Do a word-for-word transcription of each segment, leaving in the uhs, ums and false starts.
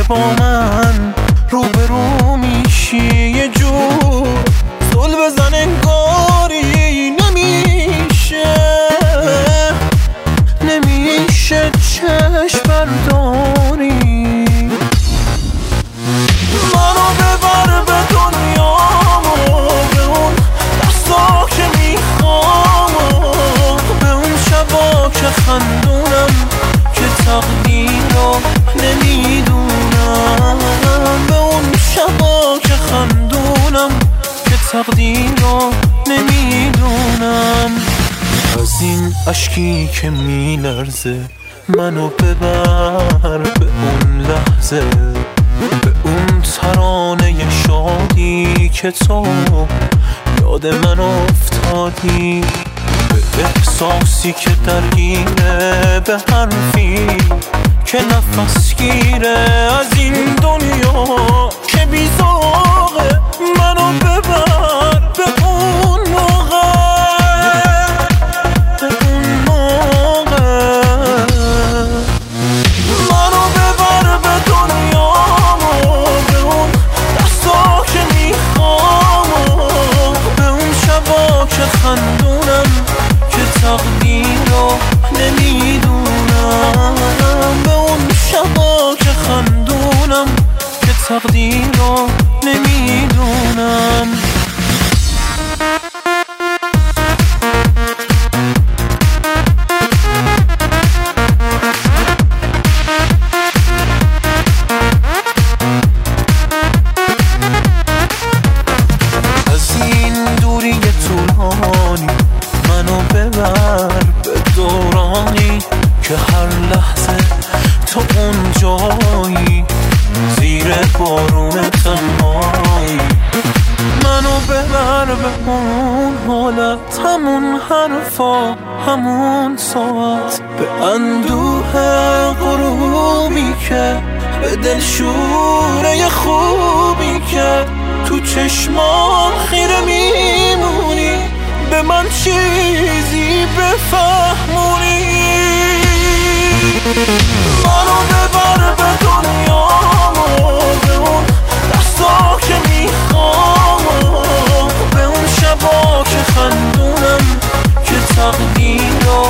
با من روبرو میشی یه جور زل بزن انگاری نمیشه نمیشه چشم برداری منو ببر به دنیا به اون دستا که میخوام به اون شبا که خندونم که تقدیر رو نمیدونم به اون شبا که خندونم که تقدیر رو نمیدونم از این اشکی که میلرزه منو ببر به اون لحظه به اون ترانه شادی که تو یاد من افتادی به احساسی که درگیره به حرفی که نفس گیره از این دنیا که بیزاقه منو ببر به اون موقع به اون موقع منو ببر به دنیا به اون دستا که میخوام به اون شبا که خندونم که تقدیر رو نمیدونم به اون شبا که خندونم که تقدیر رو نمیدونم از این دوری طولانی منو ببر به دورانی که هر لحظه تو اون جایی زیر بارون تنهایی منو ببر به اون حالت همون حرفا همون ساعت به اندوه غروبی که به دل شوره خوبی که تو چشمان خیره میمونی به من چیزی بفهمونی منو ببر به دنیا به اون دستا که میخوام به اون شبا که خندونم که تقدیر رو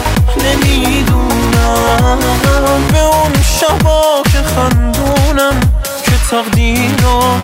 نمیدونم به اون شبا که خندونم که تقدیر رو